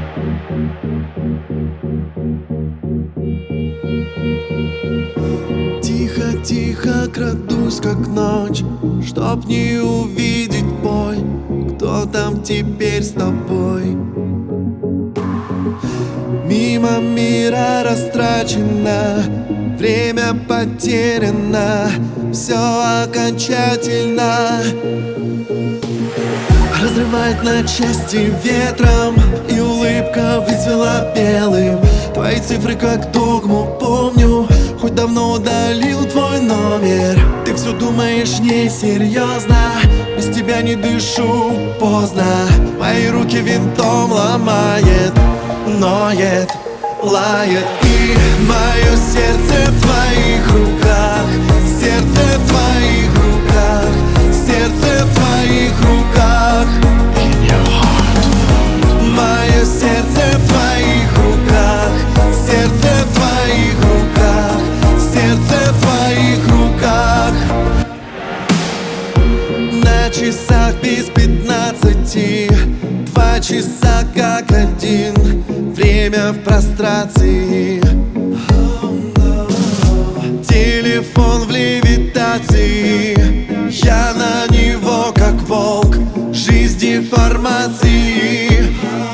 Тихо-тихо крадусь, как ночь, чтоб не увидеть боль. Кто там теперь с тобой? Мимо мира растрачено, время потеряно, все окончательно. Разрывает на части ветром, и улыбка выцвела белым. Твои цифры как догму помню, хоть давно удалил твой номер. Ты все думаешь несерьезно, без тебя не дышу, поздно. Мои руки винтом ломает, ноет, лает. И мое сердце в твоих руках, сердце в твоих руках, сердце в твоих руках. Мое сердце в твоих руках, сердце в твоих руках, сердце в твоих руках. На часах без 15, 2 часа как один, время в прострации. Телефон в левитации, я на него как волк, жизнь деформации.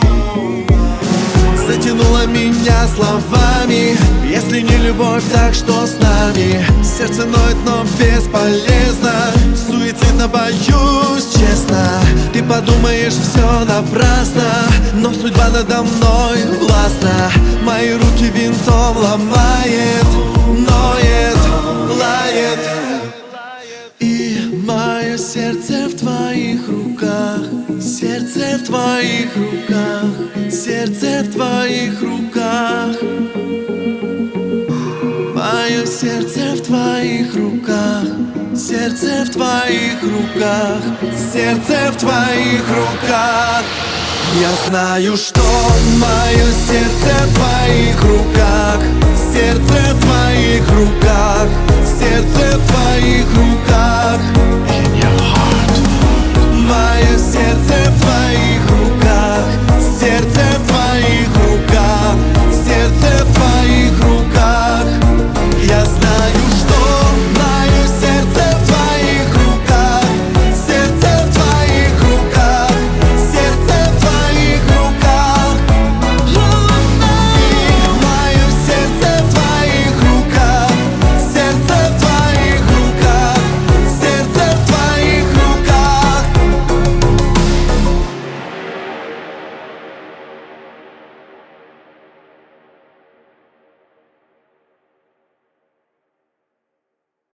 Затянула меня словами, если не любовь, так что с нами? Сердце ноет, но бесполезно, суицидно боюсь, честно. Ты подумаешь, все напрасно, но судьба надо мной властна. Мои руки винтом ломает, ноет, лает. И мое сердце в твоих руках, сердце в твоих руках, сердце в твоих руках. Мое сердце в твоих руках, сердце в твоих руках, сердце в твоих руках. Я знаю, что мое сердце в твоих руках, сердце в твоих руках, сердце в твоих руках. Мое сердце в